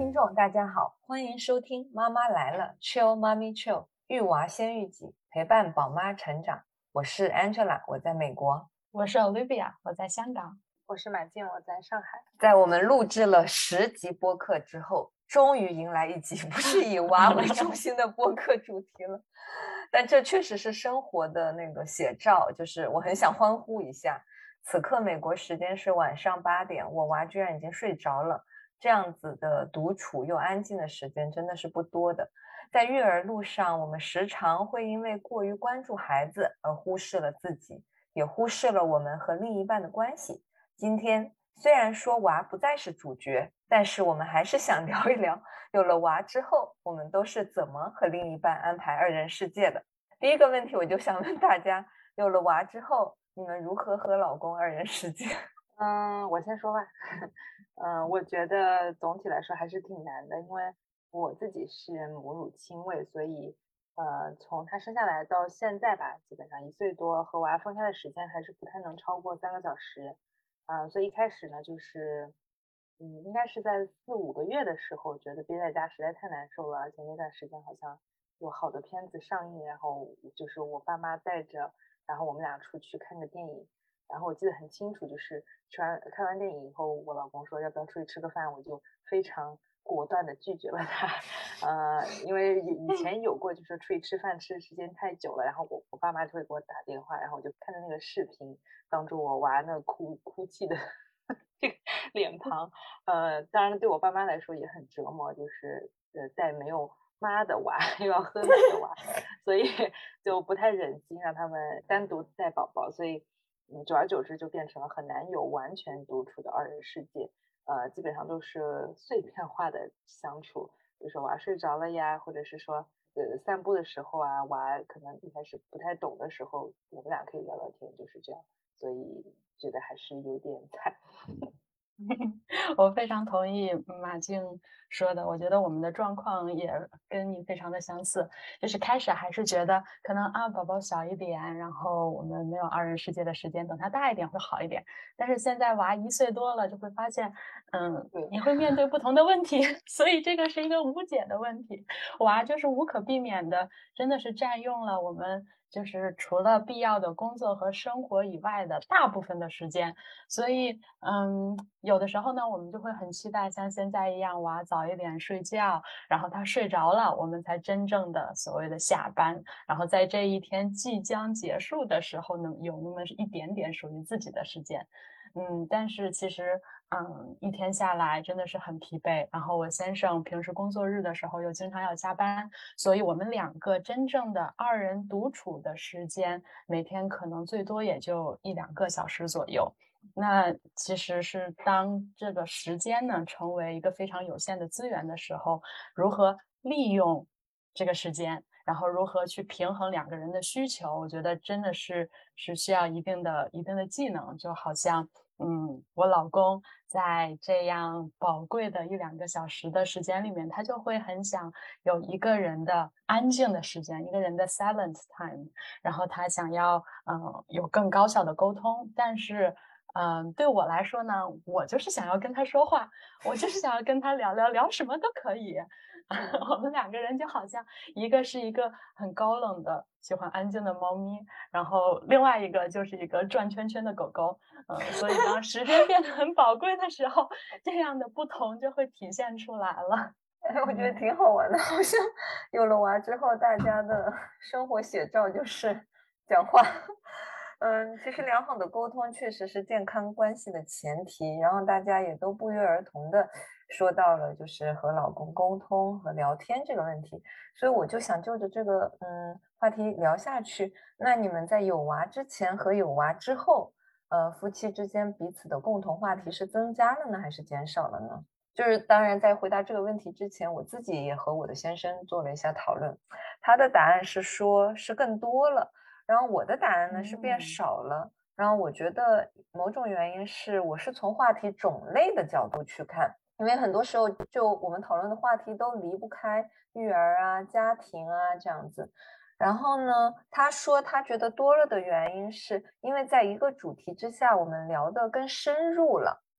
听众，大家好，欢迎收听《妈妈来了》，Chill Mommy Chill，育娃先育己，陪伴宝妈成长。我是 Angela，我在美国。 我是 Olivia，我在香港。 我是满静，我在上海。 在我们录制了10集播客之后，终于迎来一集不是以娃为中心的播客主题了。但这确实是生活的那个写照，就是我很想欢呼一下。此刻美国时间是晚上8点，我娃居然已经睡着了。这样子的独处又安静的时间真的是不多的。在育儿路上，我们时常会因为过于关注孩子而忽视了自己，也忽视了我们和另一半的关系。今天虽然说娃不再是主角，但是我们还是想聊一聊，有了娃之后，我们都是怎么和另一半安排二人世界的。第一个问题我就想问大家，有了娃之后，你们如何和老公二人世界？ 我先说吧。我觉得总体来说还是挺难的，因为我自己是母乳亲喂，所以从他生下来到现在吧，基本上1岁多，和娃分开的时间还是不太能超过3个小时。所以一开始呢，就是应该是在4、5个月的时候，觉得憋在家实在太难受了，而且那段时间好像有好多片子上映，然后就是我爸妈带着，然后我们俩出去看个电影。然后我记得很清楚，就是看完电影以后，我老公说要不要出去吃个饭，我就非常果断的拒绝了他。因为以前有过，就是出去吃饭吃的时间太久了，然后我爸妈就会给我打电话，然后我就看着那个视频，当着我娃那哭泣的这个脸庞。当然对我爸妈来说也很折磨，就是带没有妈的娃又要喝奶的娃，所以就不太忍心让他们单独带宝宝，所以久而久之就变成了很难有完全独处的二人世界。基本上都是碎片化的相处，比如说娃睡着了呀，或者是说散步的时候啊，娃可能一开始不太懂的时候，我们俩可以聊聊天，就是这样，所以觉得还是有点惨。 我非常同意马静说的，我觉得我们的状况也跟你非常的相似，就是开始还是觉得可能宝宝小一点，然后我们没有二人世界的时间，等他大一点会好一点。但是现在娃1岁多了，就会发现， 对， 你会面对不同的问题，所以这个是一个无解的问题。娃就是无可避免的，真的是占用了我们就是除了必要的工作和生活以外的大部分的时间。所以，有的时候呢，我们就会很期待像现在一样，娃早一点睡觉，然后他睡着了，我们才真正的所谓的下班。然后在这一天即将结束的时候呢，有那么一点点属于自己的时间。但是其实，一天下来真的是很疲惫。然后我先生平时工作日的时候又经常要加班，所以我们两个真正的二人独处的时间，每天可能最多也就1、2个小时左右。那其实是当这个时间呢，成为一个非常有限的资源的时候，如何利用这个时间，然后如何去平衡两个人的需求，我觉得真的是需要一定的技能。就好像，我老公在这样宝贵的1、2个小时的时间里面，他就会很想有一个人的安静的时间，一个人的 silent time，然后他想要有更高效的沟通。但是对我来说呢，我就是想要跟他说话，我就是想要跟他聊聊，聊什么都可以。我们两个人就好像一个是一个很高冷的喜欢安静的猫咪，然后另外一个就是一个转圈圈的狗狗。所以当时间变得很宝贵的时候，这样的不同就会体现出来了。 我觉得挺好玩的，好像有了娃之后，大家的生活写照就是讲话。其实良好的沟通确实是健康关系的前提，然后大家也都不约而同的说到了就是和老公沟通和聊天这个问题，所以我就想就着这个话题聊下去。那你们在有娃之前和有娃之后，夫妻之间彼此的共同话题是增加了呢，还是减少了呢？就是当然在回答这个问题之前，我自己也和我的先生做了一下讨论，他的答案是说是更多了，然后我的答案呢是变少了。然后我觉得某种原因是我是从话题种类的角度去看，因为很多时候就我们讨论的话题都离不开育儿啊、家庭啊这样子。然后呢，他说他觉得多了的原因是因为在一个主题之下，我们聊得更深入了。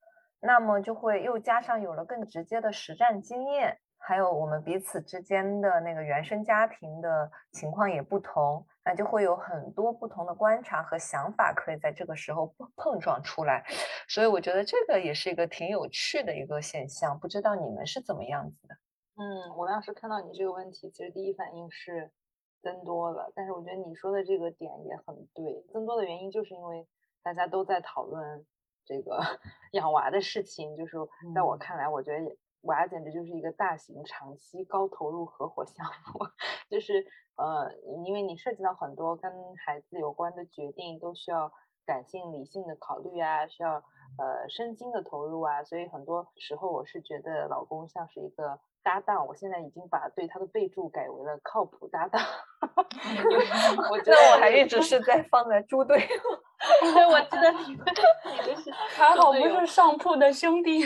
那么就会又加上有了更直接的实战经验，还有我们彼此之间的那个原生家庭的情况也不同，那就会有很多不同的观察和想法可以在这个时候碰撞出来。所以我觉得这个也是一个挺有趣的一个现象，不知道你们是怎么样子的？ 我当时看到你这个问题，其实第一反应是增多了，但是我觉得你说的这个点也很对，增多的原因就是因为大家都在讨论这个养娃的事情，就是在我嗯看来，我觉得娃简直就是一个大型、长期、高投入合伙项目，就是因为你涉及到很多跟孩子有关的决定，都需要感性、理性的考虑啊，需要身心的投入啊，所以很多时候我是觉得老公像是一个搭档，我现在已经把对他的备注改为了靠谱搭档，因为我觉得那我还一直是在放在猪队友。 对，我记得你的是还好不猪队友是上铺的兄弟。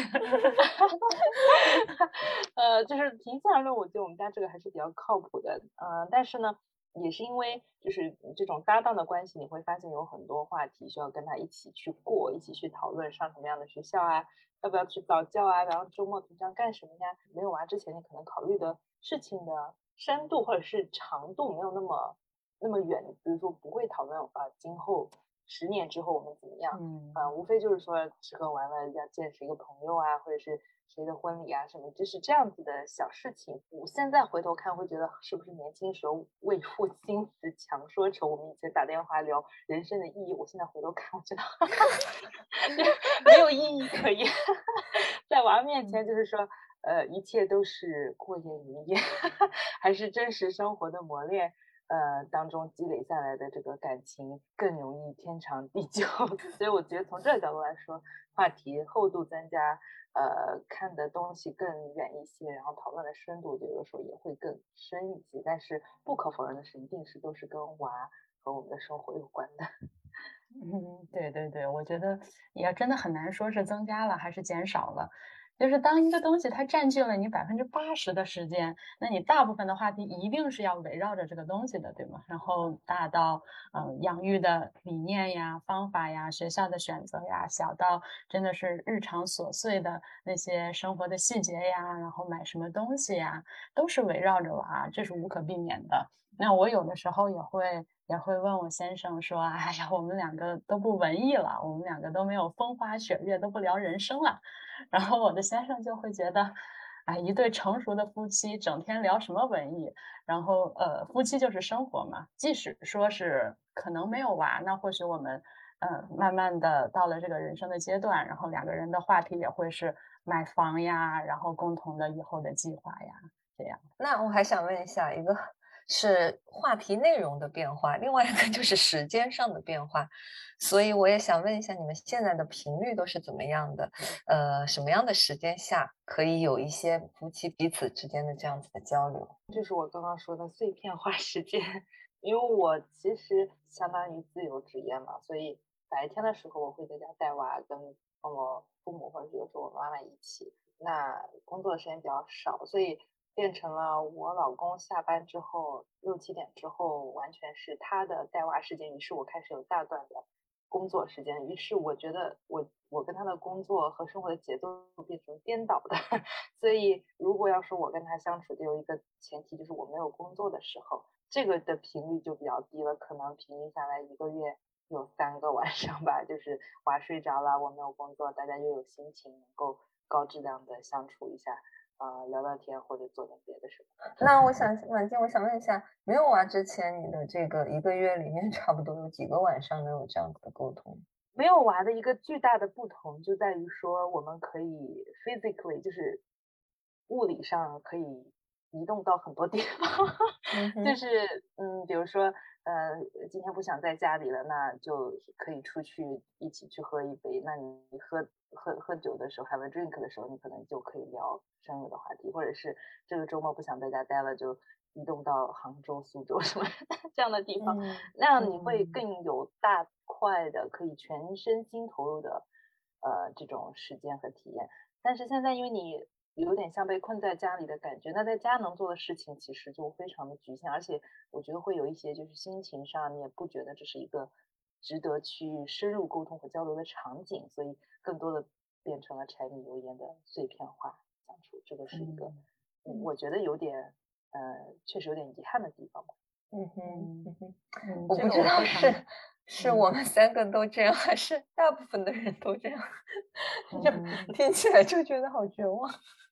就是凭现而论，我觉得我们家这个还是比较靠谱的。但是呢，也是因为就是这种搭档的关系，你会发现有很多话题需要跟他一起去过，一起去讨论上什么样的学校啊，要不要去早教啊，然后周末平常干什么呀？没有娃之前，你可能考虑的事情的深度或者是长度没有那么远。比如说不会讨论今后10年之后我们怎么样，无非就是说吃喝玩乐要见谁个朋友啊，或者是谁的婚礼啊什么，就是这样子的小事情。我现在回头看会觉得是不是年轻时候为赋新词强说愁，我们以前打电话聊人生的意义，我现在回头看我觉得没有意义可言。在娃面前就是说，一切都是过眼云烟，还是真实生活的磨练，当中积累下来的这个感情更容易天长地久。所以我觉得从这个角度来说，话题厚度增加，看的东西更远一些，然后讨论的深度有的时候也会更深一些。但是不可否认的是，一定是都是跟娃和我们的生活有关的。 对对对，我觉得也真的很难说是增加了还是减少了。就是当一个东西它占据了你80%的时间，那你大部分的话题一定是要围绕着这个东西的，对吗？然后大到养育的理念呀、方法呀、学校的选择呀，小到真的是日常琐碎的那些生活的细节呀，然后买什么东西呀，都是围绕着娃，这是无可避免的。那我有的时候也会问我先生说：“哎呀，我们两个都不文艺了，我们两个都没有风花雪月，都不聊人生了。”然后我的先生就会觉得，哎，一对成熟的夫妻整天聊什么文艺？然后夫妻就是生活嘛，即使说是可能没有娃，那或许我们慢慢的到了这个人生的阶段，然后两个人的话题也会是买房呀，然后共同的以后的计划呀，这样。 那我还想问一下，一个是话题内容的变化，另外一个就是时间上的变化，所以我也想问一下，你们现在的频率都是怎么样的？什么样的时间下可以有一些夫妻彼此之间的这样子的交流？ 就是我刚刚说的碎片化时间，因为我其实相当于自由职业嘛，所以白天的时候我会在家带娃，跟我父母或者有时候我妈妈一起。那工作的时间比较少，所以变成了我老公下班之后6、7点之后，完全是他的带娃时间，于是我开始有大段的工作时间，于是我觉得我跟他的工作和生活的节奏变成颠倒的。所以如果要说我跟他相处，就有一个前提，就是我没有工作的时候，这个的频率就比较低了，可能平均下来一个月有3个晚上吧，就是娃睡着了，我没有工作，大家又有心情能够高质量的相处一下，聊聊天或者做点别的什么。 那我想问一下，没有娃之前，你的这个一个月里面差不多有几个晚上能有这样子的沟通？ 没有娃的一个巨大的不同就在于说，我们可以 physically 就是物理上可以移动到很多地方，就嗯哼。 是比如说今天不想在家里了，那就可以出去一起去喝一杯。那你喝酒的时候，have a drink 的时候，你可能就可以聊深入的话题，或者是这个周末不想在家待了，就移动到杭州、苏州什么这样的地方。 嗯那样你会嗯。 更有大块的可以全身心投入的这种时间和体验。但是现在因为你有点像被困在家里的感觉，那在家能做的事情其实就非常的局限，而且我觉得会有一些就是心情上你也不觉得这是一个值得去深入沟通和交流的场景，所以更多的变成了柴米油盐的碎片化相处，这个是一个我觉得有点确实有点遗憾的地方吧。 我不知道是我们3个都这样，还是大部分的人都这样，就听起来就觉得好绝望。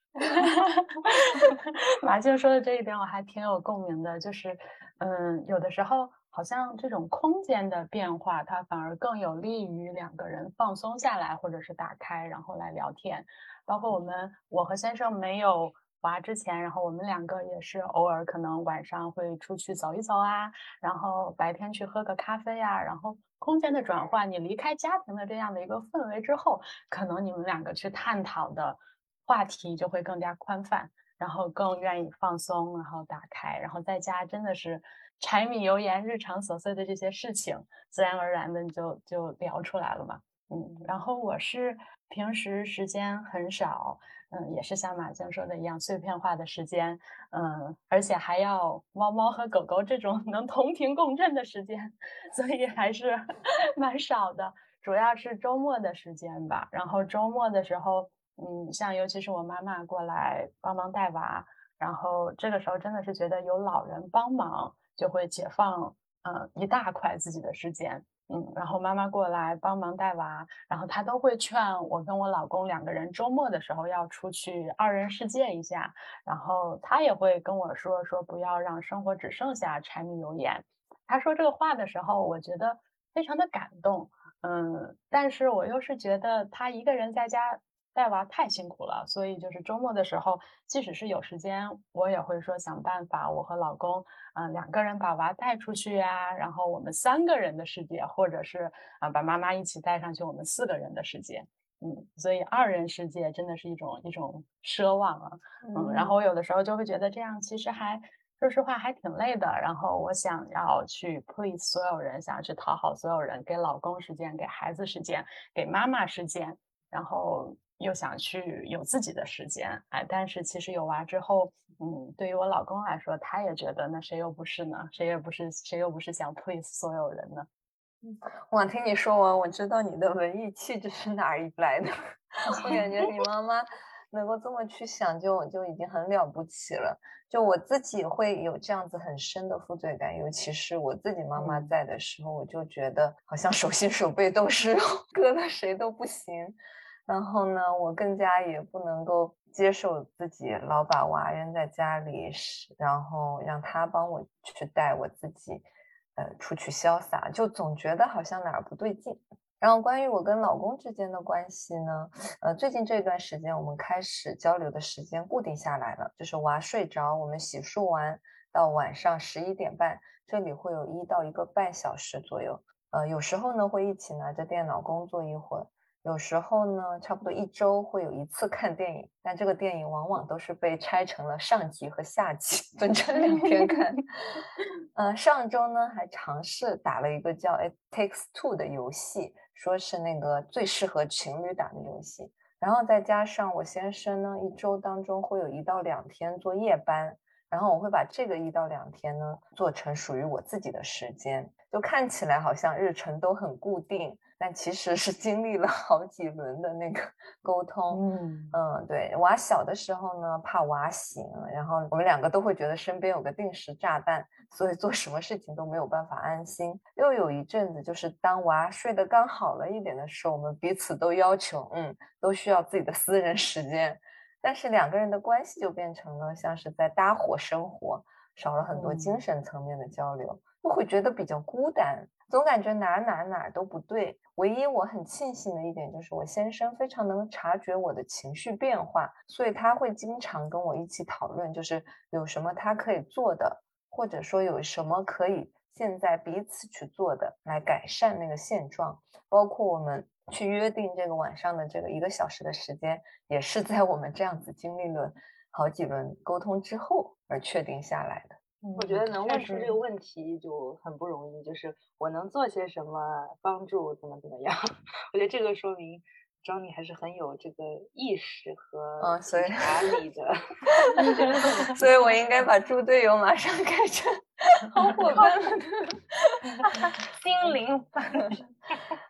马静说的这一点我还挺有共鸣的，就是有的时候好像这种空间的变化，它反而更有利于2个人放松下来，或者是打开，然后来聊天。包括我和先生没有娃之前，然后我们2个也是偶尔可能晚上会出去走一走啊，然后白天去喝个咖啡啊，然后空间的转换，你离开家庭的这样的一个氛围之后，可能你们2个去探讨的话题就会更加宽泛，然后更愿意放松，然后打开，然后在家真的是柴米油盐日常琐碎的这些事情，自然而然的就聊出来了嘛。然后我是平时时间很少，也是像马静说的一样，碎片化的时间，而且还要猫猫和狗狗这种能同频共振的时间，所以还是蛮少的，主要是周末的时间吧。然后周末的时候，像尤其是我妈妈过来帮忙带娃，然后这个时候真的是觉得有老人帮忙，就会解放一大块自己的时间。然后妈妈过来帮忙带娃，然后她都会劝我跟我老公2个人周末的时候要出去2人世界一下，然后她也会跟我说不要让生活只剩下柴米油盐。她说这个话的时候，我觉得非常的感动。但是我又是觉得她一个人在家带娃太辛苦了，所以就是周末的时候，即使是有时间，我也会说想办法，我和老公2个人把娃带出去啊，然后我们3个人的世界，或者是把妈妈一起带上去，我们4个人的世界。所以2人世界真的是一种奢望啊。然后我有的时候就会觉得这样其实说实话还挺累的。然后我想要去 please 所有人，想要去讨好所有人，给老公时间，给孩子时间，给妈妈时间，然后又想去有自己的时间。但是其实有娃之后，对于我老公来说，他也觉得那谁又不是呢？谁又不是想 please 所有人呢？ 哇，听你说完，我知道你的文艺气质是哪儿来的。我感觉你妈妈能够这么去想就已经很了不起了。就我自己会有这样子很深的负罪感，尤其是我自己妈妈在的时候，我就觉得好像手心手背都是肉，搁了谁都不行。然后呢，我更加也不能够接受自己老把娃扔在家里，然后让他帮我去带我自己，出去潇洒，就总觉得好像哪儿不对劲。然后关于我跟老公之间的关系呢，最近这段时间我们开始交流的时间固定下来了，就是娃睡着，我们洗漱完到晚上11点半，这里会有1到1个半小时左右。有时候呢会一起拿着电脑工作一会儿，有时候呢差不多1周会有1次看电影，但这个电影往往都是被拆成了上集和下集，分成2天看。上周呢还尝试打了一个叫 It Takes Two 的游戏，说是那个最适合情侣打的游戏。然后再加上我先生呢1周当中会有1到2天做夜班，然后我会把这个1到2天呢做成属于我自己的时间，就看起来好像日程都很固定，但其实是经历了好几轮的那个沟通。对，娃小的时候呢，怕娃醒，然后我们2个都会觉得身边有个定时炸弹，所以做什么事情都没有办法安心。又有一阵子，就是当娃睡得刚好了一点的时候，我们彼此都要求，都需要自己的私人时间。但是2个人的关系就变成了像是在搭伙生活，少了很多精神层面的交流，就会觉得比较孤单，总感觉哪儿都不对。唯一我很庆幸的一点就是我先生非常能察觉我的情绪变化，所以他会经常跟我一起讨论，就是有什么他可以做的，或者说有什么可以现在彼此去做的来改善那个现状。包括我们去约定这个晚上的这个1个小时的时间，也是在我们这样子经历了好几轮沟通之后而确定下来的。 我觉得能问出这个问题就很不容易，就是我能做些什么帮助怎么样。我觉得这个说明Johnny还是很有这个意识和所以觉察力的。 所以我应该把猪队友马上改成好伙伴了的心灵伴侣。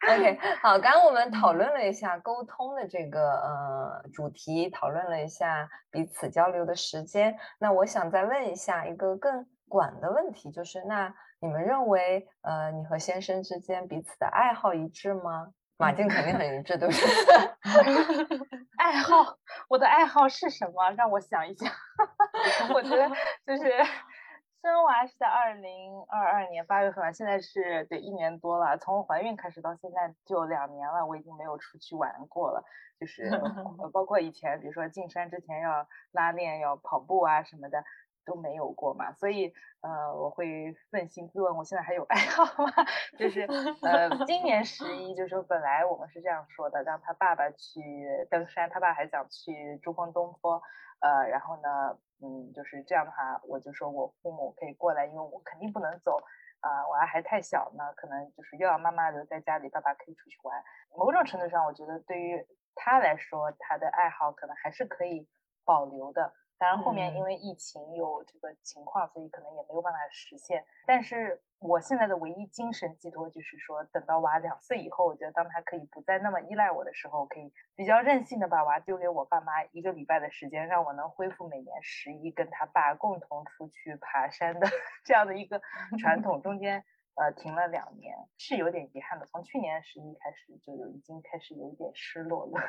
OK，好，刚刚我们讨论了一下沟通的这个主题，讨论了一下彼此交流的时间。那我想再问一下一个更广的问题，就是那你们认为你和先生之间彼此的爱好一致吗？马竞肯定很一致，对不对？ 爱好，我的爱好是什么？让我想一想。我觉得就是生娃是在2022年8月份吧，现在是对1年多了，从怀孕开始到现在就2年了，我已经没有出去玩过了。就是包括以前，比如说进山之前要拉练、要跑步啊什么的都没有过嘛，所以我会扪心自问，我现在还有爱好吗？就是今年11，就是说本来我们是这样说的，让他爸爸去登山，他爸还想去珠峰东坡，然后呢，就是这样的话，我就说我父母可以过来，因为我肯定不能走，娃还太小呢，可能就是又要妈妈留在家里，爸爸可以出去玩。某种程度上，我觉得对于他来说，他的爱好可能还是可以保留的。当然，后面因为疫情有这个情况，所以可能也没有办法实现。但是我现在的唯一精神寄托就是说，等到娃2岁以后，我觉得当他可以不再那么依赖我的时候，可以比较任性的把娃丢给我爸妈1个礼拜的时间，让我能恢复每年11跟他爸共同出去爬山的这样的一个传统。中间停了2年，是有点遗憾的。从去年11开始，就已经开始有一点失落了。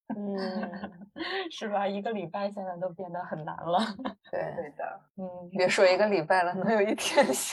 是吧？1个礼拜现在都变得很难了。 对， 对的， 别说1个礼拜了，能有1天线。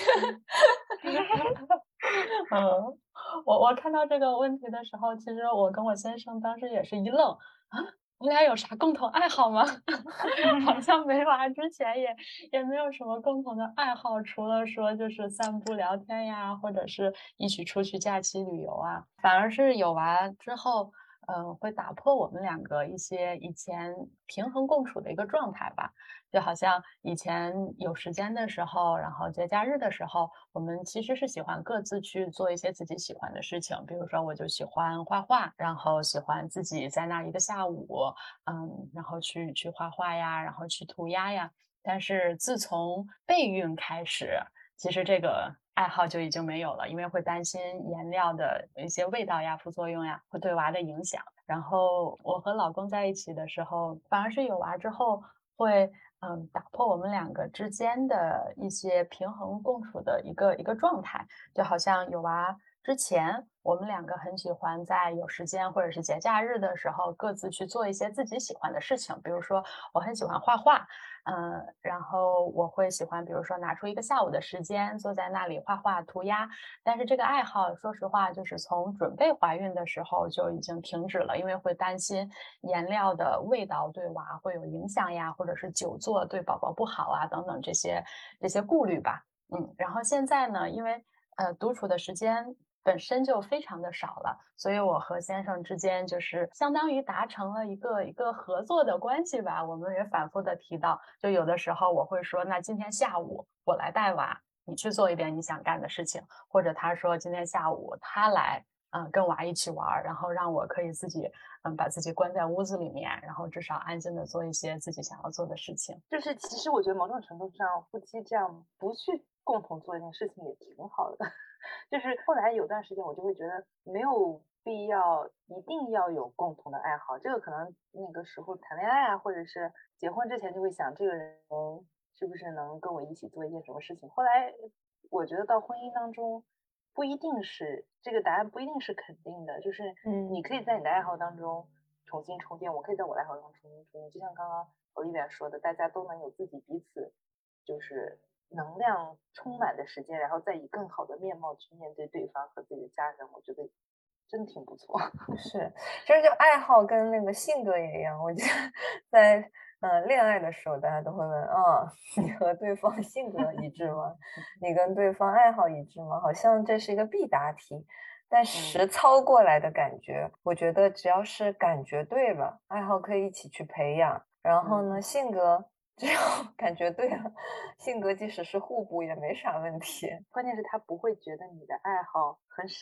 我看到这个问题的时候，其实我跟我先生当时也是一愣啊，我俩有啥共同爱好吗？好像没娃之前也没有什么共同的爱好，除了说就是散步聊天呀，或者是一起出去假期旅游啊。反而是有娃之后，会打破我们两个一些以前平衡共处的一个状态吧。就好像以前有时间的时候，然后节假日的时候，我们其实是喜欢各自去做一些自己喜欢的事情。比如说，我就喜欢画画，然后喜欢自己在那一个下午，然后去画画呀，然后去涂鸦呀。但是自从备孕开始，其实这个爱好就已经没有了，因为会担心颜料的一些味道呀、副作用呀，会对娃的影响。然后我和老公在一起的时候，反而是有娃之后会打破我们两个之间的一些平衡共处的一个状态。就好像有娃之前，我们两个很喜欢在有时间或者是节假日的时候，各自去做一些自己喜欢的事情。比如说，我很喜欢画画，然后我会喜欢，比如说拿出一个下午的时间，坐在那里画画、涂鸦。但是这个爱好，说实话，就是从准备怀孕的时候就已经停止了，因为会担心颜料的味道对娃会有影响呀，或者是久坐对宝宝不好啊，等等这些顾虑吧。然后现在呢，因为独处的时间本身就非常的少了，所以我和先生之间就是相当于达成了一个合作的关系吧。我们也反复的提到，就有的时候我会说，那今天下午我来带娃，你去做一点你想干的事情，或者他说今天下午他来。跟娃一起玩，然后让我可以自己，把自己关在屋子里面，然后至少安静的做一些自己想要做的事情。 就是其实我觉得某种程度上，夫妻这样不去共同做一件事情也挺好的。就是后来有段时间，我就会觉得没有必要一定要有共同的爱好。这个可能那个时候谈恋爱啊，或者是结婚之前就会想，这个人是不是能跟我一起做一件什么事情。后来我觉得到婚姻当中，不一定是这个答案，不一定是肯定的。就是你可以在你的爱好当中重新充电，我可以在我的爱好当中重新充电。就像刚刚Olivia说的，大家都能有自己彼此就是能量充满的时间，然后再以更好的面貌去面对对方和自己的家人，我觉得真挺不错。 是，其实就爱好跟那个性格也一样，我觉得在恋爱的时候，大家都会问，你和对方性格一致吗？你跟对方爱好一致吗？好像这是一个必答题，但实操过来的感觉，我觉得只要是感觉对了，爱好可以一起去培养，然后呢，性格只要感觉对了，性格即使是互补也没啥问题。 关键是他不会觉得你的爱好很傻，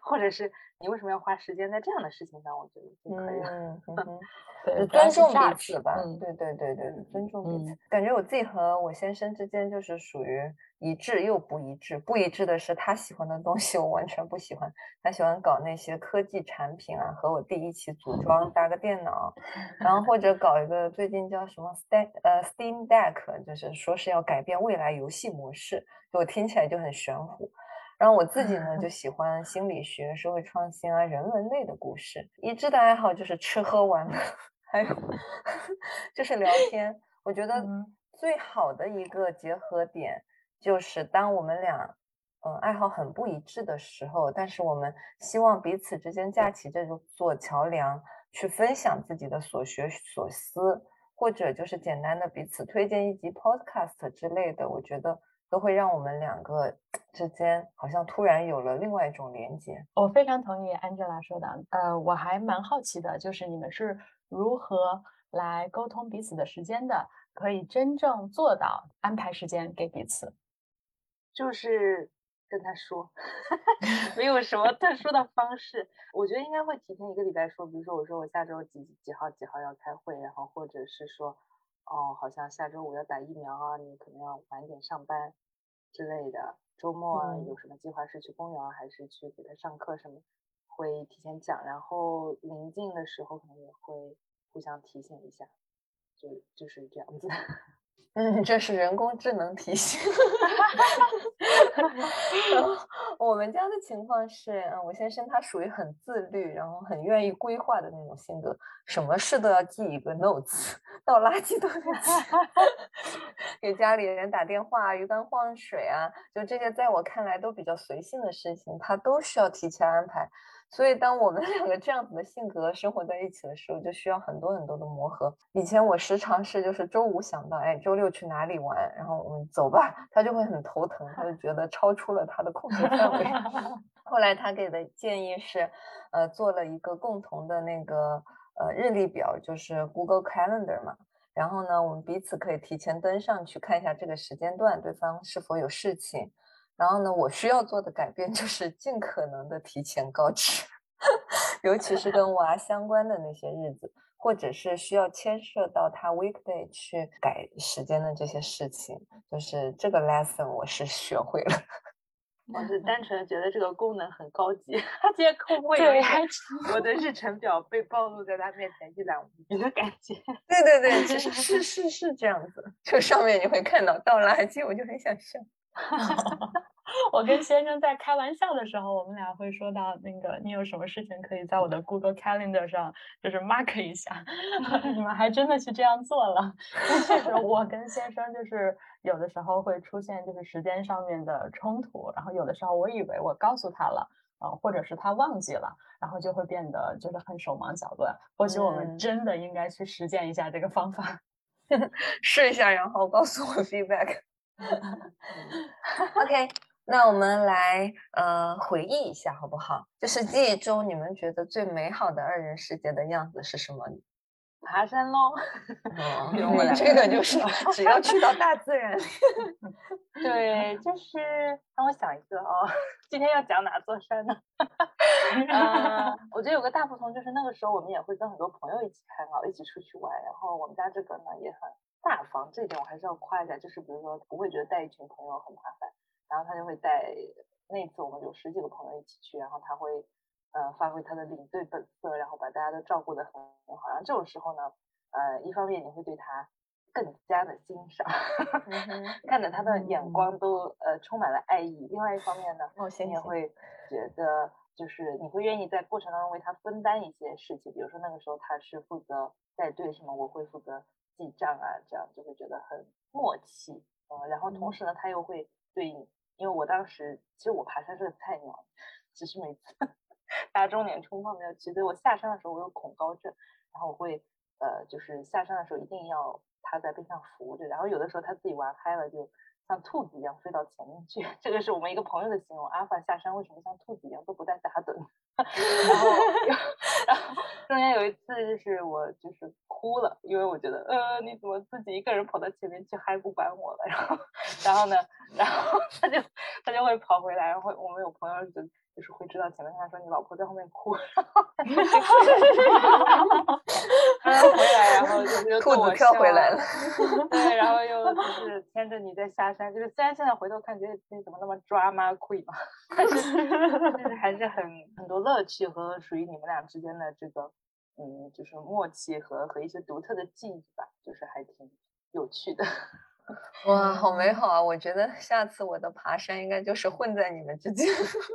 或者是你为什么要花时间在这样的事情上，我觉得就可以了。 对， 就不要去尊重彼 judge， 此吧。对，尊重彼此。 嗯感觉我自己和我先生之间就是属于一致又不一致。不一致的是他喜欢的东西我完全不喜欢，他喜欢搞那些科技产品啊，和我弟一起组装搭个电脑，然后或者搞一个最近叫什么Steam Deck，就是说是要改变未来游戏模式，就我听起来就很玄乎。然后我自己呢，就喜欢心理学、社会创新啊、人文类的故事。一致的爱好就是吃喝玩乐，还有就是聊天。我觉得嗯最好的一个结合点，就是当我们俩爱好很不一致的时候，但是我们希望彼此之间架起这座桥梁，去分享自己的所学所思，或者就是简单的彼此推荐一集 podcast 之类的，我觉得都会让我们两个之间好像突然有了另外一种连接。 我非常同意 Angela 说的，我还蛮好奇的，就是你们是如何来沟通彼此的时间的，可以真正做到安排时间给彼此。 就是跟他说，没有什么特殊的方式。我觉得应该会提前一个礼拜说，比如说我说我下周几号要开会，然后或者是说，哦，好像下周五要打疫苗啊，你可能要晚点上班之类的。周末有什么计划是去公园还是去给他上课什么，会提前讲，然后临近的时候可能也会互相提醒一下，就是这样子。 这是人工智能提醒。然后我们家的情况是，我先生他属于很自律，然后很愿意规划的那种性格，什么事都要记一个 notes，倒垃圾都得记，给家里人打电话、鱼缸换水啊，就这些在我看来都比较随性的事情，他都需要提前安排。所以，当我们两个这样子的性格生活在一起的时候，就需要很多很多的磨合。以前我时常是就是周五想到，哎，周六去哪里玩，然后我们走吧，他就会很头疼，他就觉得超出了他的控制范围。后来他给的建议是，做了一个共同的那个日历表，就是 Google Calendar 嘛。然后呢，我们彼此可以提前登上去看一下这个时间段对方是否有事情。然后呢，我需要做的改变就是尽可能的提前告知，尤其是跟娃相关的那些日子，或者是需要牵涉到他 weekday 去改时间的这些事情，就是这个 lesson 我是学会了。 我是单纯的觉得这个功能很高级，而且会不会有对， 一点还我的日程表被暴露在他面前一览无余的感觉？ 对，其实是这样子，就上面你会看到倒垃圾，我就很想笑。 我跟先生在开玩笑的时候，我们俩会说到那个，你有什么事情可以在我的 Google Calendar 上就是 mark 一下，你们还真的是这样做了。但确实，我跟先生就是有的时候会出现就是时间上面的冲突，然后有的时候我以为我告诉他了，或者是他忘记了，然后就会变得就是很手忙脚乱。或许我们真的应该去实践一下这个方法。 试一下，然后告诉我 feedback。OK，那我们来回忆一下好不好？就是记忆中你们觉得最美好的二人世界的样子是什么？ 爬山喽！ 你这个就是只要去到大自然里。 对，就是让我想一个哦，今天要讲哪座山呢？我觉得有个大不同就是那个时候我们也会跟很多朋友一起开啊，一起出去玩。然后我们家这个呢也很大方，这一点我还是要夸一下。就是比如说不会觉得带一群朋友很麻烦，然后他就会带。那次我们有10几个朋友一起去，然后他会发挥他的领队本色，然后把大家都照顾得很好。然后这种时候呢，一方面你会对他更加的欣赏，看着他的眼光都充满了爱意。另外一方面呢，你也会觉得就是你会愿意在过程当中为他分担一些事情，比如说那个时候他是负责带队什么，我会负责记账啊，这样就会觉得很默契。然后同时呢，他又会对你，因为我当时其实我爬山是个菜鸟，只是每次大中年冲放没有去，所以我下山的时候我有恐高症，然后我会就是下山的时候一定要他在背上扶着，然后有的时候他自己玩嗨了，就像兔子一样飞到前面去。这个是我们一个朋友的形容，阿法下山为什么像兔子一样都不带打盹？ 然后中间有一次就是我就是哭了，因为我觉得你怎么自己一个人跑到前面去还不管我了，然后呢，然后他就会跑回来，然后我们有朋友就是会知道前面他说你老婆在后面哭，然后回来，然后就兔子跳回来了， 对，然后又就是牵着你在下山，就是虽然现在回头看觉得自己怎么那么drama queen 嘛，但是还是很多乐趣和属于你们俩之间的这个就是默契和一些独特的记忆吧，就是还挺有趣的。 哇，好美好啊！我觉得下次我的爬山应该就是混在你们之间。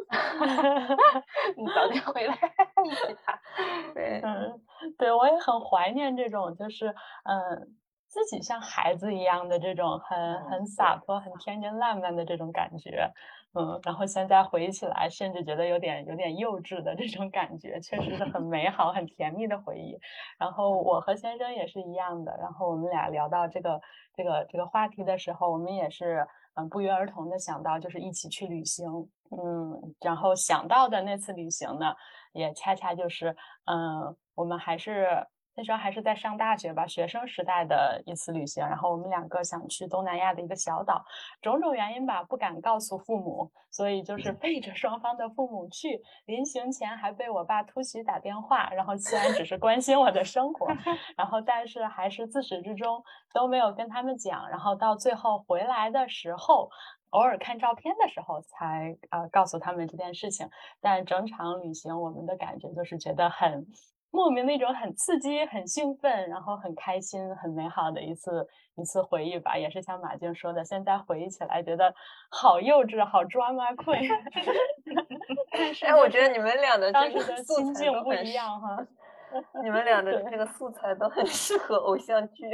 你早点回来一起爬。 对， 对，我也很怀念这种，就是自己像孩子一样的这种很洒脱、很天真烂漫的这种感觉。然后现在回忆起来，甚至觉得有点幼稚的这种感觉，确实是很美好、很甜蜜的回忆。然后我和先生也是一样的，然后我们俩聊到这个话题的时候，我们也是不约而同的想到就是一起去旅行。然后想到的那次旅行呢，也恰恰就是我们那时候还是在上大学吧，学生时代的一次旅行，然后我们两个想去东南亚的一个小岛，种种原因吧，不敢告诉父母，所以就是背着双方的父母去，临行前还被我爸突袭打电话，然后虽然只是关心我的生活，然后但是还是自始至终都没有跟他们讲，然后到最后回来的时候，偶尔看照片的时候才告诉他们这件事情。但整场旅行我们的感觉就是觉得很莫名的一种很刺激、很兴奋，然后很开心、很美好的一次回忆吧。也是像马静说的，现在回忆起来觉得好幼稚、好drama queen。但是我觉得你们俩的当时这个的心境素材都很不一样哈。 你们俩的这个素材都很适合偶像剧。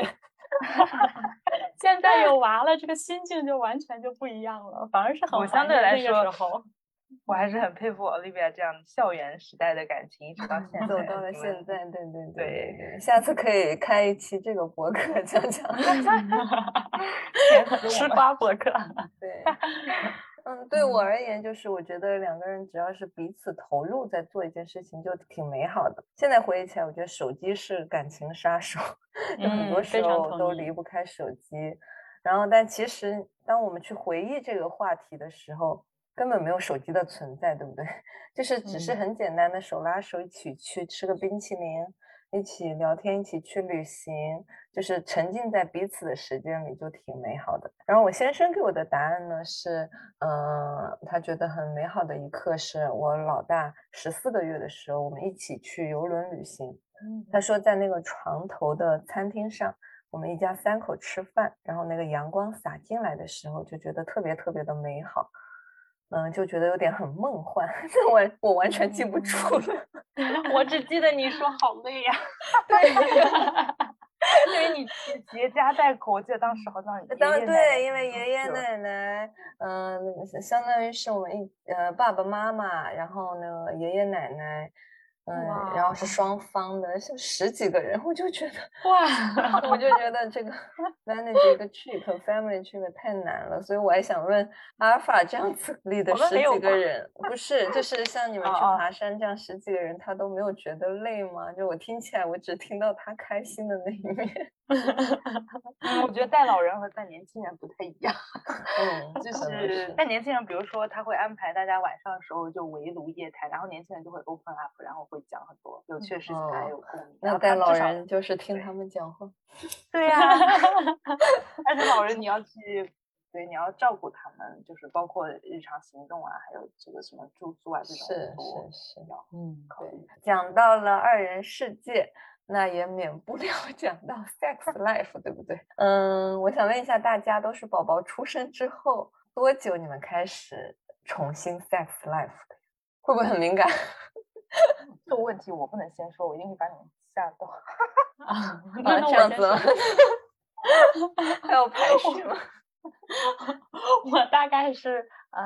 现在有娃了，这个心境就完全就不一样了，反而是很我相对来说那个时候。 我还是很佩服 Olivia 这样校园时代的感情，一直到现在， 走到了现在，对，下次可以开一期这个博客讲讲吃瓜博客。 对，对我而言，就是我觉得两个人只要是彼此投入在做一件事情，就挺美好的。现在回忆起来，我觉得手机是感情杀手，就很多时候都离不开手机。然后，但其实当我们去回忆这个话题的时候，根本没有手机的存在，对不对？就是只是很简单的手拉手一起去吃个冰淇淋，一起聊天，一起去旅行，就是沉浸在彼此的时间里，就挺美好的。然后我先生给我的答案呢是，他觉得很美好的一刻是我老大14个月的时候，我们一起去游轮旅行。他说在那个床头的餐厅上，我们一家3口吃饭，然后那个阳光洒进来的时候，就觉得特别特别的美好。就觉得有点很梦幻，我完全记不住了。 我只记得你说好累呀。 对， 因为你携家带口，我记得当时好像对，因为爷爷奶奶，相当于是我们爸爸妈妈，然后呢爷爷奶奶。然后是双方的，像10几个人，我就觉得哇，我就觉得这个 manage 一个 trip、family trip 太难了，所以我还想问阿尔法这样子立的10几个人，不是，就是像你们去爬山这样10几个人，他都没有觉得累吗？就我听起来，我只听到他开心的那一面。 我觉得带老人和带年轻人不太一样。 就是带年轻人，比如说他会安排大家晚上的时候就围炉夜谈，然后年轻人就会 open up，然后会讲很多有趣的事情，还有共鸣。 那带老人就是听他们讲话。 对呀，而且老人你要去，对，你要照顾他们，就是包括日常行动啊，还有这个什么住宿啊这种是要对。讲到了2人世界，那也免不了讲到 sex life， 对不对？我想问一下大家，都是宝宝出生之后多久你们开始重新 sex life 的？会不会很敏感？ 这个问题我不能先说，我一定会把你们吓到。 那这样子吗？还有排序吗？ 我大概是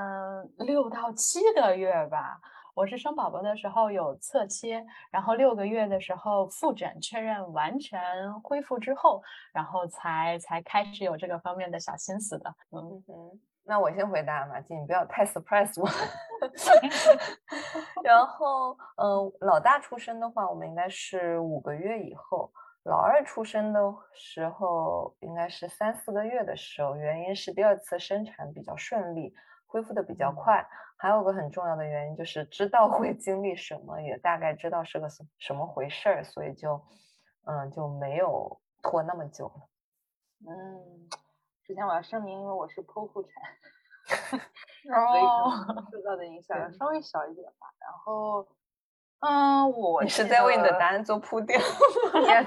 6到7个月吧。我是生宝宝的时候有侧切，然后6个月的时候复诊确认完全恢复之后，然后才开始有这个方面的小心思的。 那我先回答马静，你不要太 surprise 我。 然后，老大出生的话，我们应该是5个月以后；老二出生的时候，应该是3、4个月的时候。原因是第二次生产比较顺利，恢复的比较快。还有个很重要的原因就是知道会经历什么，也大概知道是个什么回事儿，所以就没有拖那么久了。 之前我要声明，因为我是剖腹产， 哦， 所以可能受到的影响稍微小一点吧。然后，我你是记在为你的得答案做铺垫。 Yes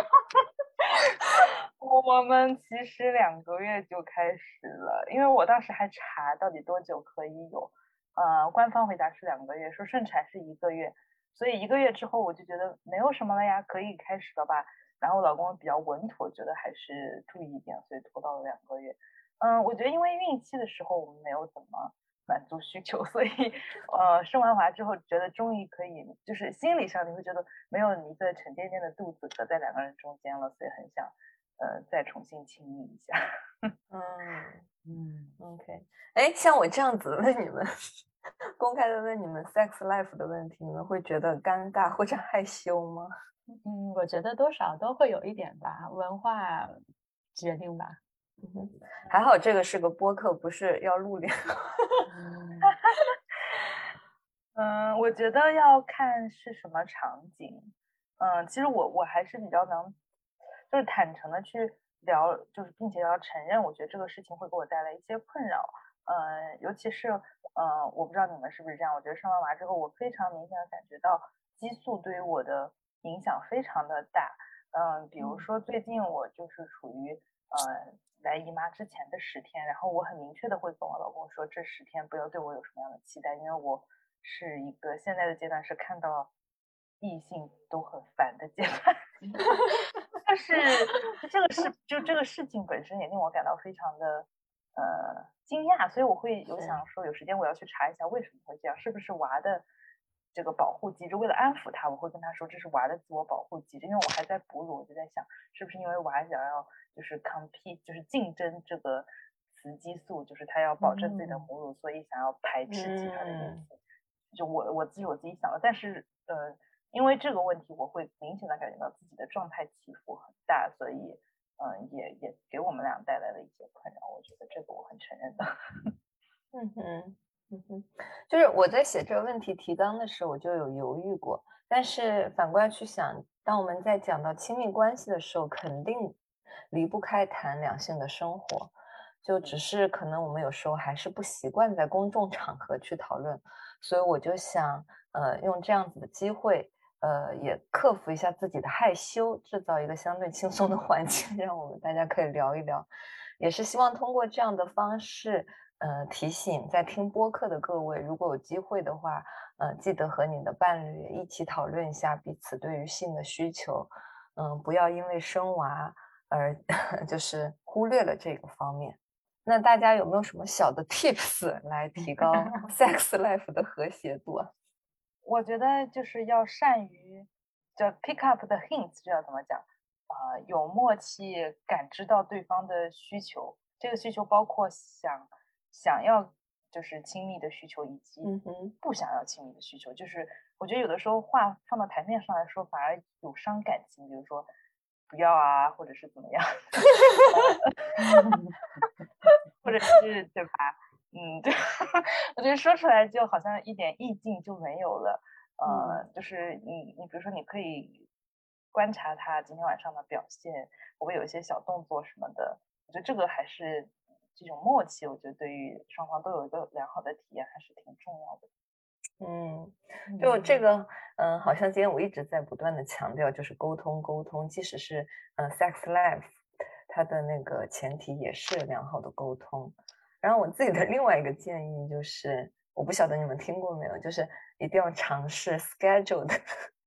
我们其实2个月就开始了，因为我当时还查到底多久可以有，官方回答是2个月，说顺产是1个月，所以1个月之后我就觉得没有什么了呀，可以开始了吧。然后我老公比较稳妥，觉得还是注意一点，所以拖到了2个月。我觉得因为孕期的时候我们没有怎么满足需求，所以生完娃之后觉得终于可以，就是心理上你会觉得没有一个沉甸甸的肚子隔在2个人中间了，所以很想再重新亲密一下。 OK。哎，像我这样子问你们，公开的问你们 sex life 的问题，你们会觉得尴尬或者害羞吗？ 我觉得多少都会有一点吧，文化决定吧。 还好这个是个播客，不是要录脸。 我觉得要看是什么场景。其实我还是比较能，就是坦诚的去聊，就是并且要承认，我觉得这个事情会给我带来一些困扰。尤其是我不知道你们是不是这样，我觉得生完娃之后，我非常明显的感觉到激素对于我的影响非常的大。比如说最近我就是处于来姨妈之前的10天，然后我很明确的会跟我老公说，这10天不要对我有什么样的期待，因为我是一个现在的阶段是看到异性都很烦的阶段。但是这个事情本身也令我感到非常的惊讶，所以我会有想说，有时间我要去查一下为什么会这样，是不是娃的这个保护机制？为了安抚他，我会跟他说这是娃的自我保护机制，因为我还在哺乳，我就在想，是不是因为娃想要就是 compete，就是竞争这个雌激素，就是他要保证自己的母乳，所以想要排斥其他的异性。就我自己想的，但是因为这个问题，我会明显的感觉到自己的状态起伏很大，所以也给我们俩带来了一些困扰。我觉得这个我很承认的。 就是我在写这个问题提纲的时候，我就有犹豫过，但是反过来去想，当我们在讲到亲密关系的时候，肯定离不开谈两性的生活，就只是可能我们有时候还是不习惯在公众场合去讨论，所以我就想，用这样子的机会，也克服一下自己的害羞，制造一个相对轻松的环境，让我们大家可以聊一聊，也是希望通过这样的方式。提醒在听播客的各位，如果有机会的话，记得和你的伴侣一起讨论一下彼此对于性的需求，不要因为生娃而就是忽略了这个方面。那大家有没有什么小的 tips 来提高 sex life 的和谐度啊？ 我觉得就是要善于叫 pick up the hints，这要怎么讲？有默契感知到对方的需求，这个需求包括想要就是亲密的需求，以及不想要亲密的需求。就是我觉得有的时候话放到台面上来说，反而有伤感情，比如说不要啊，或者是怎么样，或者是对吧？对，我觉得说出来就好像一点意境就没有了。就是你比如说，你可以观察他今天晚上的表现，会不会有一些小动作什么的。我觉得这个还是这种默契，我觉得对于双方都有一个良好的体验，还是挺重要的。 就这个，好像今天我一直在不断的强调，就是沟通，沟通，即使是sex life，它的那个前提也是良好的沟通。然后我自己的另外一个建议就是，我不晓得你们听过没有，就是一定要尝试 schedule 的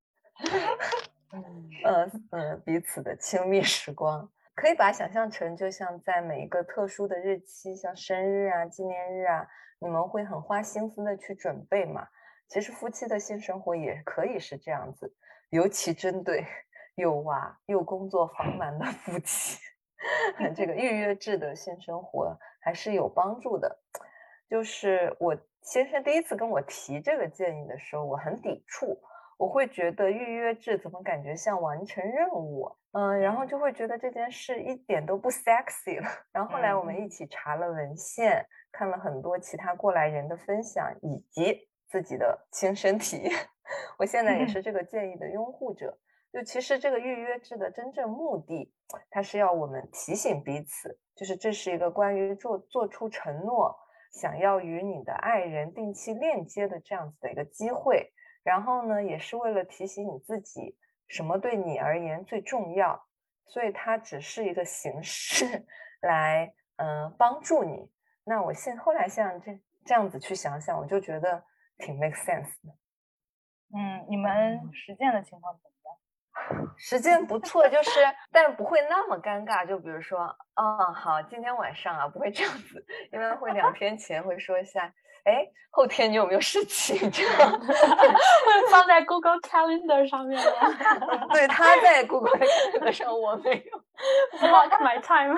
彼此的亲密时光，可以把它想象成就像在每一个特殊的日期，像生日啊、纪念日啊，你们会很花心思的去准备嘛。其实夫妻的性生活也可以是这样子，尤其针对有娃又工作繁忙的夫妻，这个预约制的性生活还是有帮助的。就是我先生第一次跟我提这个建议的时候，我很抵触，我会觉得预约制怎么感觉像完成任务，然后就会觉得这件事一点都不 sexy 了。然后后来我们一起查了文献，看了很多其他过来人的分享，以及自己的亲身体验。我现在也是这个建议的拥护者。就其实这个预约制的真正目的，它是要我们提醒彼此，就是这是一个关于做出承诺，想要与你的爱人定期链接的这样子的一个机会。然后呢，也是为了提醒你自己，什么对你而言最重要。所以它只是一个形式来，帮助你。那我后来像这样子去想想，我就觉得挺 make sense 的。 你们实践的情况怎么样？ 实践不错，就是但不会那么尴尬。就比如说，好，今天晚上啊，不会这样子，因为会2天前会说一下，哎，后天你有没有事情？这样会放在 Google Calendar 上面吗？ 对，他在 Google Calendar 上，我没有。 Block my time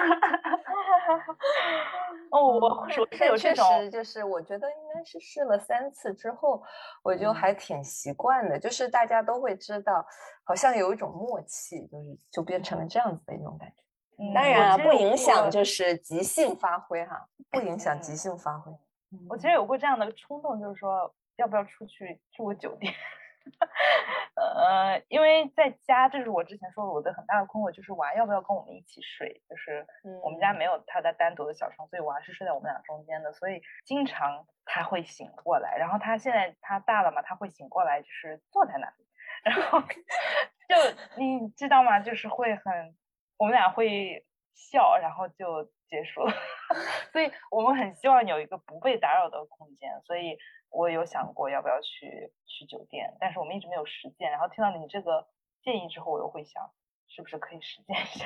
我是有这确种， 实就是我觉得应该是试了3次之后，我就还挺习惯的，就是大家都会知道，好像有一种默契，就变成了这样子的一种感觉。当然不影响就是即兴发挥哈，不影响即兴发挥。 我其实有过这样的冲动，就是说要不要出去住个酒店。因为在家，这是我之前说的，我的很大的困惑就是娃要不要跟我们一起睡，就是我们家没有他的单独的小床，所以娃是睡在我们俩中间的，所以经常他会醒过来，然后他现在他大了嘛，他会醒过来就是坐在那里，然后就你知道吗？就是我们俩会笑，然后就结束了。所以我们很希望有一个不被打扰的空间，所以我有想过要不要去酒店，但是我们一直没有实践。然后听到你这个建议之后，我又会想，是不是可以实践一下？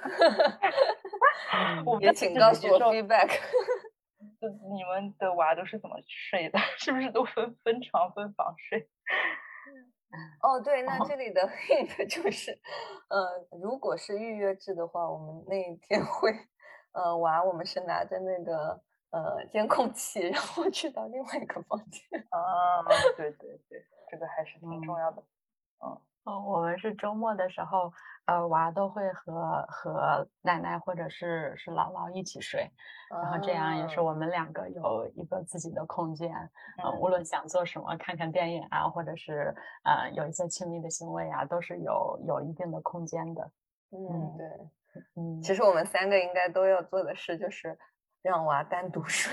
也请告诉我 feedback。 你们的娃都是怎么睡的？是不是都分床分房睡？ 对，那这里的 hint 就是，如果是预约制的话，我们那一天会，我们是拿着那个监控器，然后去到另外一个房间。 对，这个还是挺重要的。 我们是周末的时候，娃都会和奶奶或者是姥姥一起睡，然后这样也是我们2个有一个自己的空间，无论想做什么，看看电影啊，或者是有一些亲密的行为啊，都是有一定的空间的。 对，其实我们3个应该都要做的事就是让娃单独睡。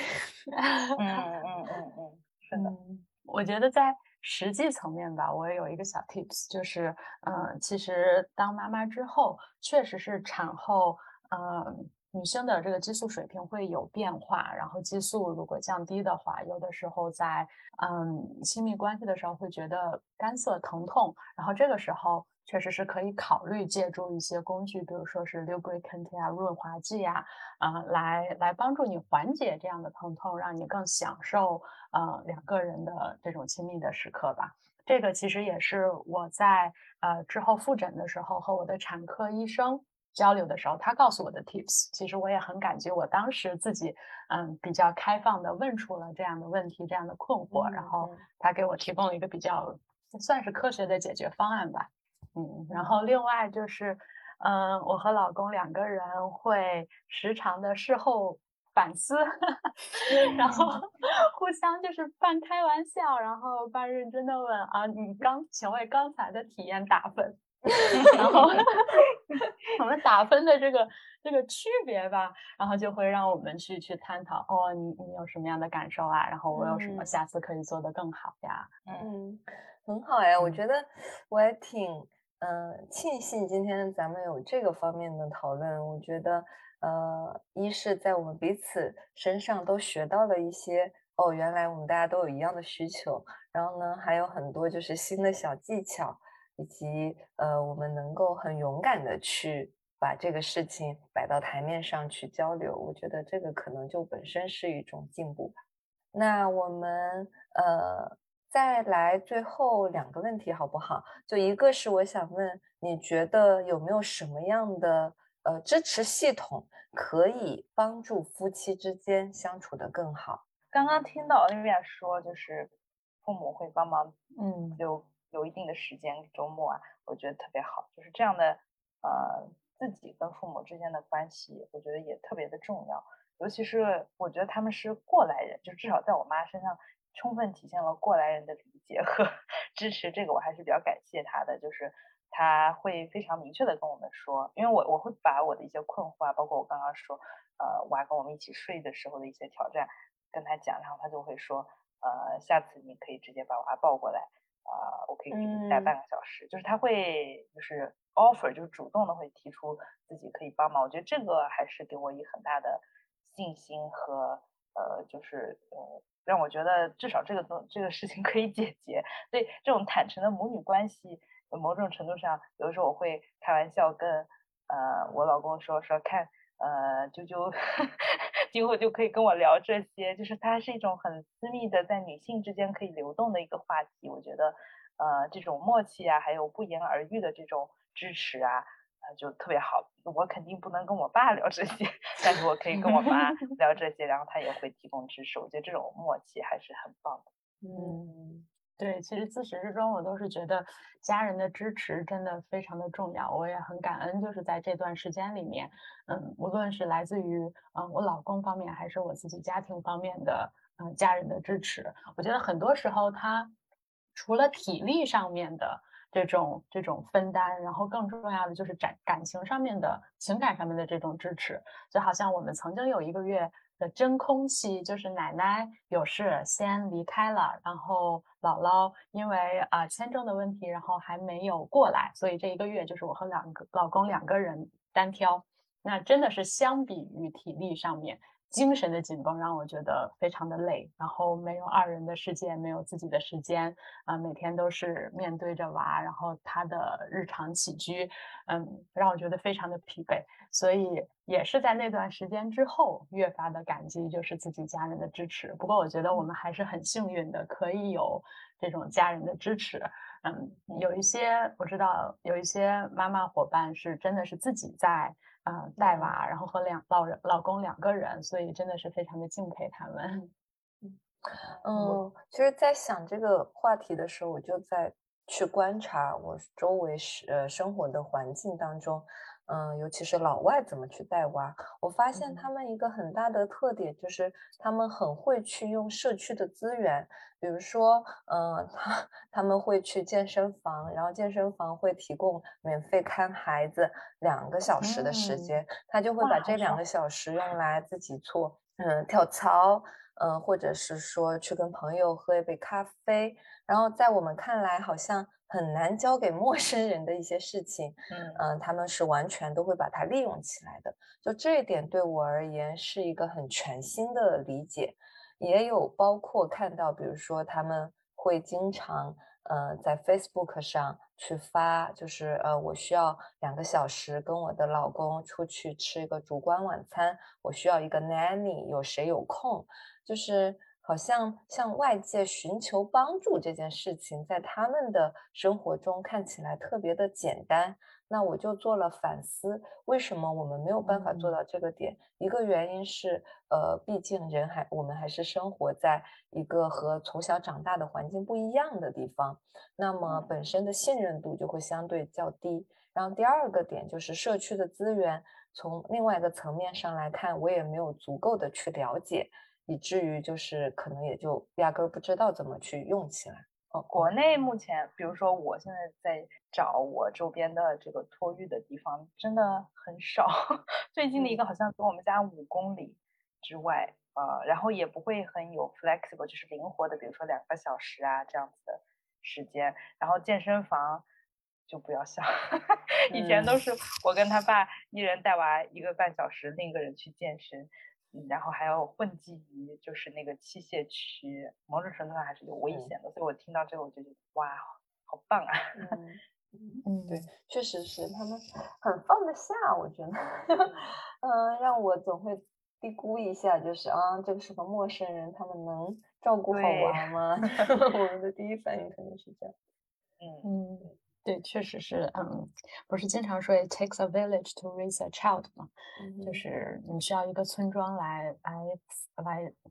是的。 我觉得在实际层面吧，我也有一个小 tips，就是，其实当妈妈之后，确实是产后，女性的这个激素水平会有变化，然后激素如果降低的话，有的时候在，亲密关系的时候会觉得干涩疼痛，然后这个时候确实是可以考虑借助一些工具，比如说是 lubricant 呀、润滑剂呀，来帮助你缓解这样的疼痛，让你更享受2个人的这种亲密的时刻吧。这个其实也是我在之后复诊的时候和我的产科医生交流的时候，他告诉我的 tips。其实我也很感激我当时自己比较开放的问出了这样的问题、这样的困惑，然后他给我提供了一个比较算是科学的解决方案吧。然后另外就是，我和老公2个人会时常的事后反思，然后互相就是半开玩笑，然后半认真的问啊，请为刚才的体验打分。然后我们打分的这个区别吧，然后就会让我们去探讨，你有什么样的感受啊？然后我有什么下次可以做得更好呀？ 很好呀，我觉得我也挺庆幸今天咱们有这个方面的讨论。我觉得一是在我们彼此身上都学到了一些原来我们大家都有一样的需求，然后呢还有很多就是新的小技巧，以及我们能够很勇敢的去把这个事情摆到台面上去交流，我觉得这个可能就本身是一种进步吧。那我们再来最后2个问题好不好？就一个是我想问，你觉得有没有什么样的支持系统可以帮助夫妻之间相处得更好？ 刚刚听到那边说，就是父母会帮忙嗯有一定的时间周末啊，我觉得特别好，就是这样的自己跟父母之间的关系，我觉得也特别的重要。尤其是我觉得他们是过来人，就至少在我妈身上充分体现了过来人的理解和支持，这个我还是比较感谢她的，就是她会非常明确的跟我们说，因为我会把我的一些困惑啊，包括我刚刚说，娃跟我们一起睡的时候的一些挑战跟她讲，然后她就会说，下次你可以直接把娃抱过来，我可以给你带嗯半个小时，就是他会就是 offer，就是主动的会提出自己可以帮忙，我觉得这个还是给我以很大的信心和就是让我觉得至少这个事情可以解决。所以这种坦诚的母女关系，某种程度上，有的时候我会开玩笑跟我老公说看啾啾今后就可以跟我聊这些，就是它是一种很私密的，在女性之间可以流动的一个话题。我觉得，这种默契啊，还有不言而喻的这种支持啊，就特别好。我肯定不能跟我爸聊这些，但是我可以跟我妈聊这些，然后她也会提供支持。我觉得这种默契还是很棒的。 嗯。对，其实自始至终我都是觉得家人的支持真的非常的重要，我也很感恩，就是在这段时间里面，无论是来自于我老公方面，还是我自己家庭方面的家人的支持，我觉得很多时候他除了体力上面的这种分担，然后更重要的就是感情上面的情感上面的这种支持，就好像我们曾经有一个月的真空期，就是奶奶有事先离开了，然后姥姥因为签证的问题，然后还没有过来，所以这一个月就是我和老公两个人单挑。那真的是相比于体力上面，精神的紧绷让我觉得非常的累，然后没有二人的世界，没有自己的时间，每天都是面对着娃，然后他的日常起居，让我觉得非常的疲惫。所以也是在那段时间之后，越发的感激就是自己家人的支持。不过我觉得我们还是很幸运的，可以有这种家人的支持。有一些我知道有一些妈妈伙伴是真的是自己在带娃，然后和老公两个人，所以真的是非常的敬佩他们。 其实在想这个话题的时候，我就在去观察我周围生活的环境当中，尤其是老外怎么去带娃。我发现他们一个很大的特点就是他们很会去用社区的资源，比如说，他们会去健身房，然后健身房会提供免费看孩子2个小时的时嗯， 间，他就会哇， 把这两好爽！ 个小时用来自己做，跳操，或者是说去跟朋友喝一杯咖啡，然后在我们看来好像很难交给陌生人的一些事情， 嗯他们是完全都会把它利用起来的。就这一点对我而言是一个很全新的理解，也有包括看到，比如说他们会经常在 Facebook 上去发，就是我需要2个小时跟我的老公出去吃一个烛光晚餐，我需要一个 nanny，有谁有空？就是好像向外界寻求帮助这件事情，在他们的生活中看起来特别的简单。那我就做了反思，为什么我们没有办法做嗯到这个点？一个原因是，毕竟我们还是生活在一个和从小长大的环境不一样的地方，那么本身的信任度就会相对较低。然后第二个点就是社区的资源，从另外一个层面上来看，我也没有足够的去了解，以至于就是可能也就压根儿不知道怎么去用起来。 国内目前，比如说我现在在找我周边的这个托育的地方，真的很少。最近的一个好像离我们家5公里之外，然后也不会很有 flexible，就是灵活的，比如说2个小时啊这样子的时间。然后健身房就不要想，以前都是我跟他爸一人带娃1个半小时，另一个人去健身。然后还要混迹于就是那个器械区，某种程度上还是有危险的。所以我听到这个我就觉得哇，好棒啊！ 嗯，对， 嗯。 确实是他们很放得下，我觉得，让我总会低估一下，就是这个是个陌生人，他们能照顾好对， 娃吗？我们的第一反应可能是这样。 嗯， 嗯，对，确实是，不是经常说 "It takes a village to raise a child" 吗？就嗯哼， 是你需要一个村庄来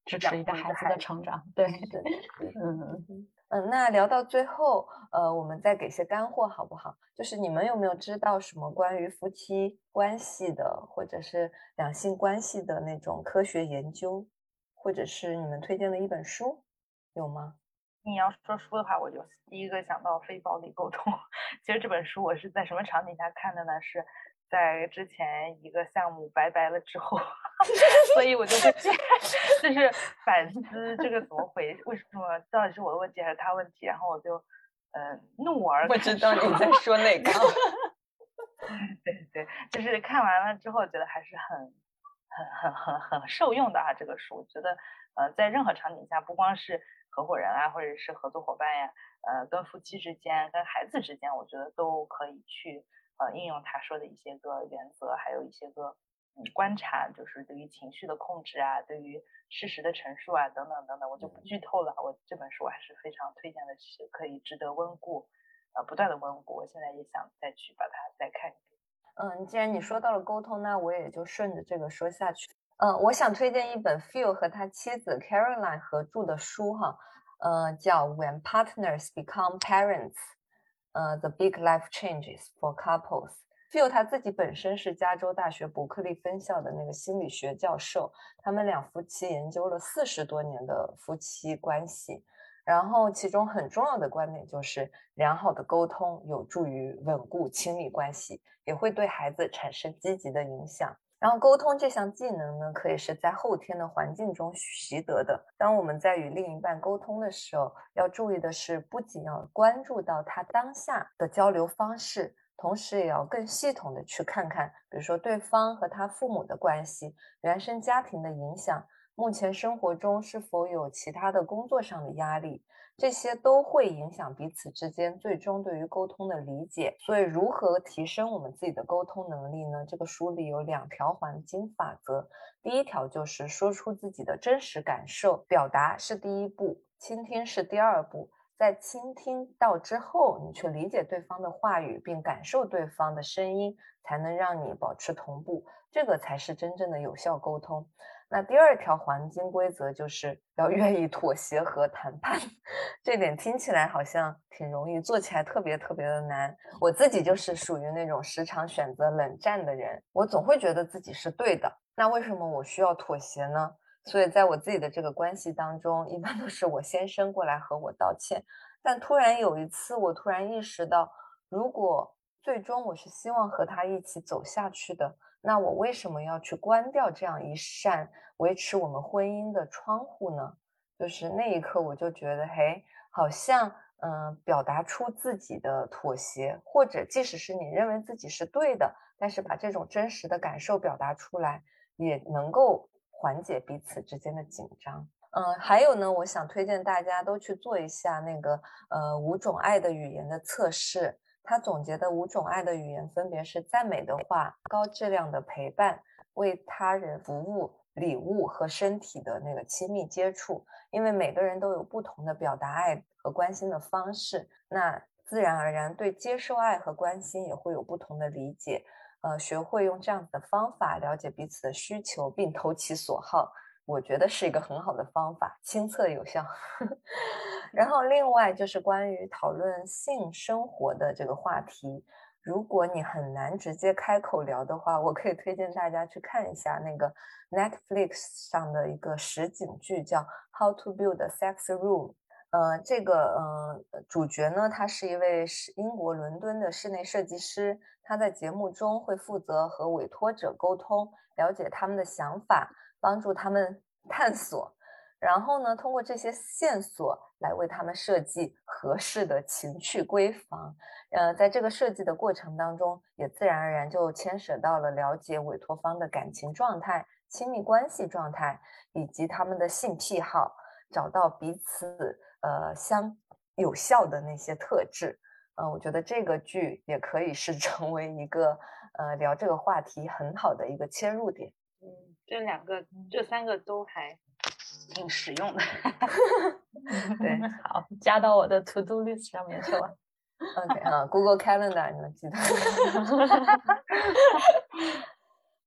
支持一个孩子的成长。对， 是的，是的。 嗯。 那聊到最后，我们再给些干货好不好？就是你们有没有知道什么关于夫妻关系的，或者是两性关系的那种科学研究，或者是你们推荐的一本书，有吗？ 你要说书的话，我就第一个想到非暴力沟通。其实这本书我是在什么场景下看的呢？是在之前一个项目拜拜了之后，所以我就会就是反思这个怎么回，为什么到底是我的问题还是他问题？然后我就怒而我知道你在说哪个。 对，就是看完了之后觉得还是很受用的啊。这个书觉得在任何场景下，不光是合伙人啊，或者是合作伙伴呀，跟夫妻之间、跟孩子之间，我觉得都可以去应用他说的一些个原则，还有一些个观察，就是对于情绪的控制啊，对于事实的陈述啊，等等等等，我就不剧透了。我这本书我还是非常推荐的，是可以值得温故，不断的温故。我现在也想再去把它再看一遍。 既然你说到了沟通，那我也就顺着这个说下去。我想推荐一本 Phil 和他妻子 Caroline 合著的书哈，叫《When Partners Become Parents》，The Big Life Changes for Couples。Phil 他自己本身是加州大学伯克利分校的那个心理学教授，他们两夫妻研究了40多年的夫妻关系。然后其中很重要的观点就是良好的沟通有助于稳固亲密关系，也会对孩子产生积极的影响。然后沟通这项技能呢，可以是在后天的环境中习得的。当我们在与另一半沟通的时候，要注意的是，不仅要关注到他当下的交流方式，同时也要更系统的去看看，比如说对方和他父母的关系、原生家庭的影响，目前生活中是否有其他的工作上的压力，这些都会影响彼此之间最终对于沟通的理解。所以如何提升我们自己的沟通能力呢？这个书里有2条黄金法则。第一条就是说出自己的真实感受，表达是第一步，倾听是第二步。在倾听到之后，你去理解对方的话语，并感受对方的声音，才能让你保持同步，这个才是真正的有效沟通。那第2条黄金规则就是要愿意妥协和谈判，这点听起来好像挺容易，做起来特别特别的难。我自己就是属于那种时常选择冷战的人，我总会觉得自己是对的，那为什么我需要妥协呢？所以在我自己的这个关系当中，一般都是我先生过来和我道歉。但突然有一次，我突然意识到，如果最终我是希望和他一起走下去的，那我为什么要去关掉这样一扇维持我们婚姻的窗户呢？就是那一刻我就觉得，嘿，好像表达出自己的妥协，或者即使是你认为自己是对的，但是把这种真实的感受表达出来，也能够缓解彼此之间的紧张。还有呢，我想推荐大家都去做一下那个5种爱的语言的测试。他总结的5种爱的语言分别是赞美的话、高质量的陪伴、为他人服务、礼物和身体的那个亲密接触。因为每个人都有不同的表达爱和关心的方式，那自然而然对接受爱和关心也会有不同的理解。学会用这样子的方法了解彼此的需求并投其所好，我觉得是一个很好的方法，亲测有效。然后另外就是关于讨论性生活的这个话题，如果你很难直接开口聊的话，我可以推荐大家去看一下那个 Netflix 上的一个实景剧，叫《How to Build a Sex Room》。这个主角呢，他是一位英国伦敦的室内设计师，他在节目中会负责和委托者沟通，了解他们的想法，帮助他们探索，然后呢，通过这些线索来为他们设计合适的情趣闺房。在这个设计的过程当中，也自然而然就牵扯到了了解委托方的感情状态、亲密关系状态以及他们的性癖好，找到彼此相有效的那些特质。我觉得这个剧也可以是成为一个聊这个话题很好的一个切入点。 这3个都还挺实用的。 对， 好，加到我的 to do list 上面去了。 OK，Google Calendar 你们记得。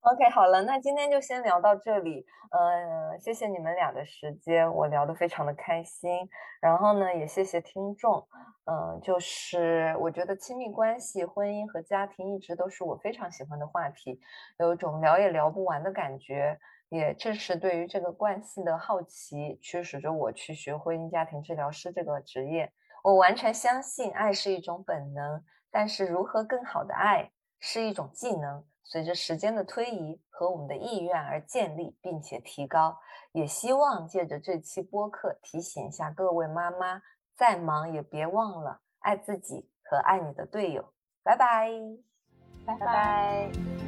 OK，好了，那今天就先聊到这里。谢谢你们俩的时间，我聊得非常的开心。然后呢，也谢谢听众。就是我觉得亲密关系、婚姻和家庭一直都是我非常喜欢的话题，有一种聊也聊不完的感觉。也正是对于这个关系的好奇，驱使着我去学婚姻家庭治疗师这个职业。我完全相信爱是一种本能，但是如何更好的爱是一种技能，随着时间的推移和我们的意愿而建立并且提高。也希望借着这期播客提醒一下各位妈妈，再忙也别忘了爱自己和爱你的队友。拜拜。 拜拜拜。